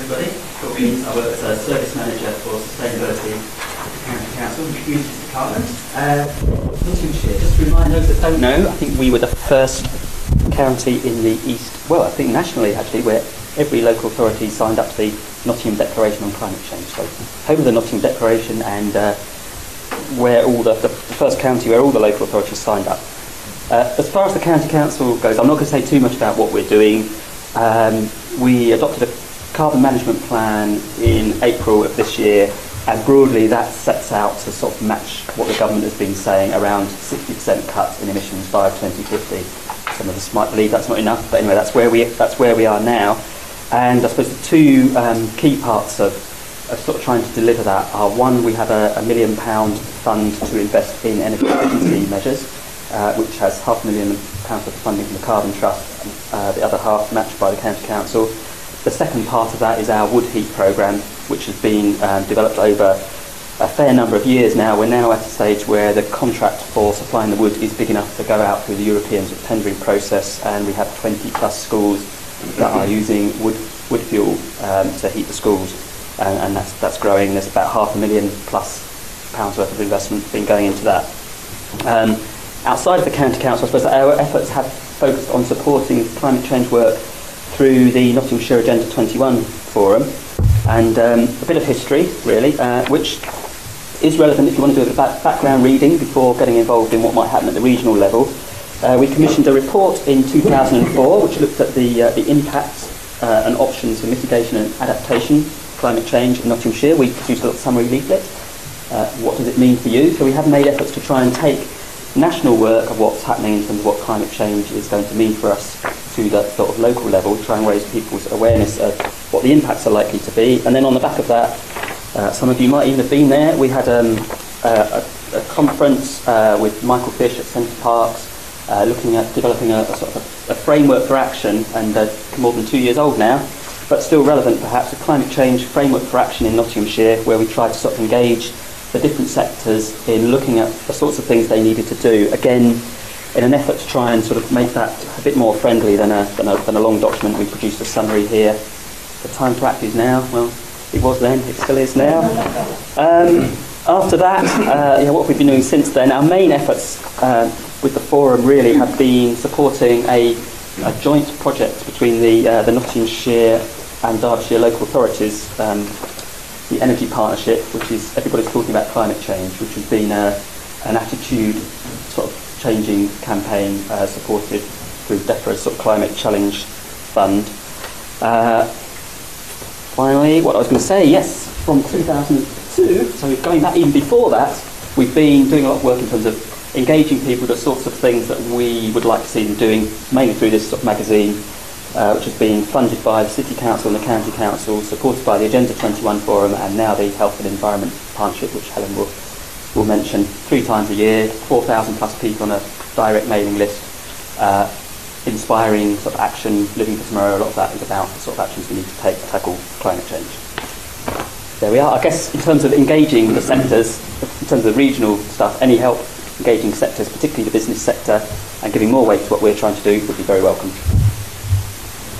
everybody. Phil Beans. I work as a Service Manager for Sustainability at the County Council and the Communities Department. Nottinghamshire, just to remind those that don't know, I think we were the first county in the East, well, I think nationally actually, where every local authority signed up to the Nottingham Declaration on Climate Change. So, home of the Nottingham Declaration, and where all the first county where all the local authorities signed up. As far as the County Council goes, I'm not going to say too much about what we're doing. We adopted a carbon management plan in April of this year, and broadly that sets out to sort of match what the government has been saying, around 60% cut in emissions by 2050. Some of us might believe that's not enough, but anyway, that's where we are now. And I suppose the two key parts of sort of trying to deliver that are, one, we have a £1 million fund to invest in energy efficiency measures, which has £500,000 of funding from the Carbon Trust, and the other half matched by the County Council. The second part of that is our wood heat programme, which has been developed over a fair number of years now. We're now at a stage where the contract for supplying the wood is big enough to go out through the European tendering process, and we have 20 plus schools that are using wood fuel to heat the schools, and that's growing. There's about £500,000 plus worth of investment been going into that. Outside of the County Council, I suppose our efforts have focused on supporting climate change work through the Nottinghamshire Agenda 21 Forum, and a bit of history, really, which is relevant if you want to do a bit of background reading before getting involved in what might happen at the regional level. We commissioned a report in 2004 which looked at the impacts and options for mitigation and adaptation to climate change in Nottinghamshire. We produced a little summary leaflet. What does it mean for you? So we have made efforts to try and take national work of what's happening in terms of what climate change is going to mean for us to the sort of local level, try and raise people's awareness of what the impacts are likely to be. And then on the back of that, some of you might even have been there, we had a conference with Michael Fish at Centre Parks, looking at developing a sort of a framework for action, and more than 2 years old now, but still relevant perhaps, a climate change framework for action in Nottinghamshire, where we tried to sort of engage the different sectors in looking at the sorts of things they needed to do, again in an effort to try and sort of make that a bit more friendly than a long document. We produced a summary here. The time to act is now. Well, it was then, it still is now. After that, what we've been doing since then, our main efforts with the forum really have been supporting a joint project between the Nottinghamshire and Derbyshire local authorities, the Energy Partnership, which is, everybody's talking about climate change, which has been an attitude sort of changing campaign supported through DEFRA's sort of Climate Challenge Fund. Finally, what I was going to say, yes, from 2002, so going back even before that, we've been doing a lot of work in terms of engaging people, the sorts of things that we would like to see them doing, mainly through this sort of magazine, which has been funded by the City Council and the County Council, supported by the Agenda 21 Forum, and now the Health and Environment Partnership, which Helen will mention. 3 times a year, 4,000 plus people on a direct mailing list, inspiring sort of action, living for tomorrow. A lot of that is about the sort of actions we need to take to tackle climate change. There we are. I guess in terms of engaging the sectors, in terms of the regional stuff, any help engaging sectors, particularly the business sector, and giving more weight to what we're trying to do would be very welcome.